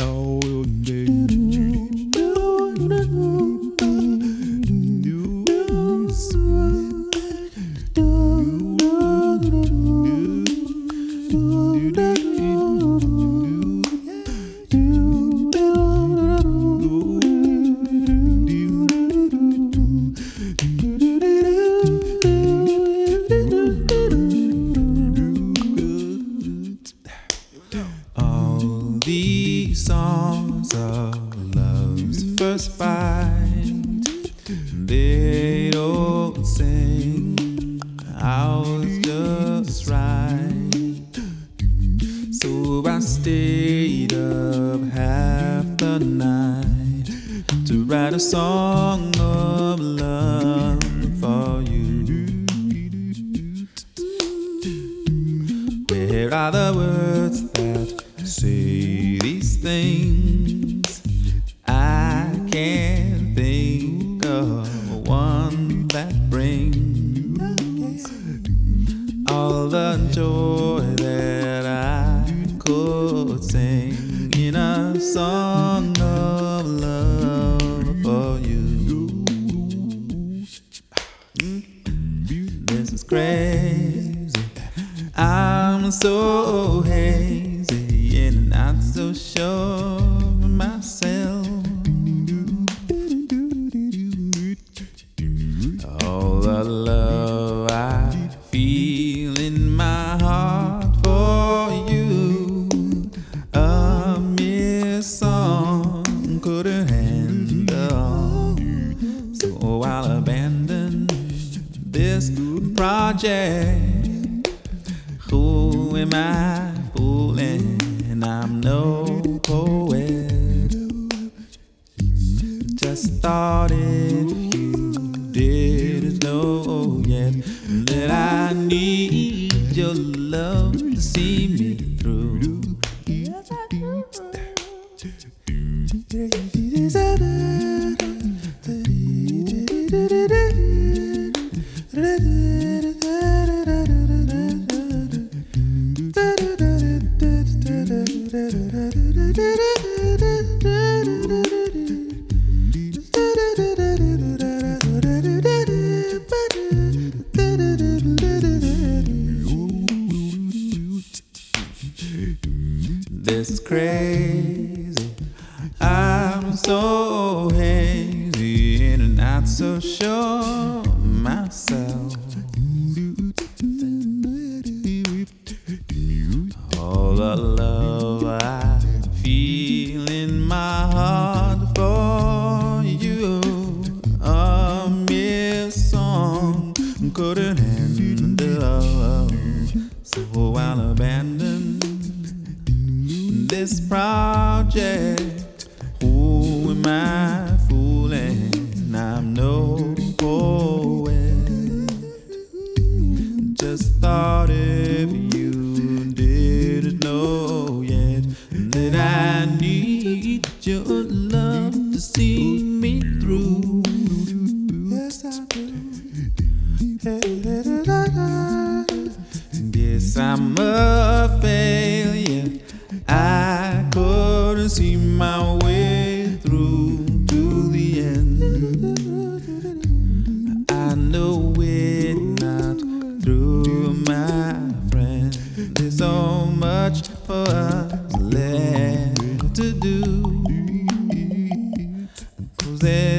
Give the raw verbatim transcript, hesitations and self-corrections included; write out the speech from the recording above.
All these songs of love's first fight, they don't sing I was just right. So I stayed up half the night to write a song of love for you. Where are the words that say these things? I can't think of one that brings all the joy that I could sing in a song of love for you. This is crazy, I'm so hazy and not so sure of myself. All the love I feel in my heart for you, a mere song couldn't handle. So I'll abandon this project. Who am I fooling? I'm no poet. Just thought if you didn't know yet that I need your love to see me through. This is crazy, I'm so hazy and not so sure of myself. All the love I feel in my heart for you, a mere song couldn't handle. So I'll abandon this project. Who am I fooling? I'm no poet. Just thought if you didn't know yet that I need your love to see me through. Yes, I do. Yes, I'm a failure. I couldn't see my way through to the end. I know it not through, my friend. There's so much for us left to do. 'Cause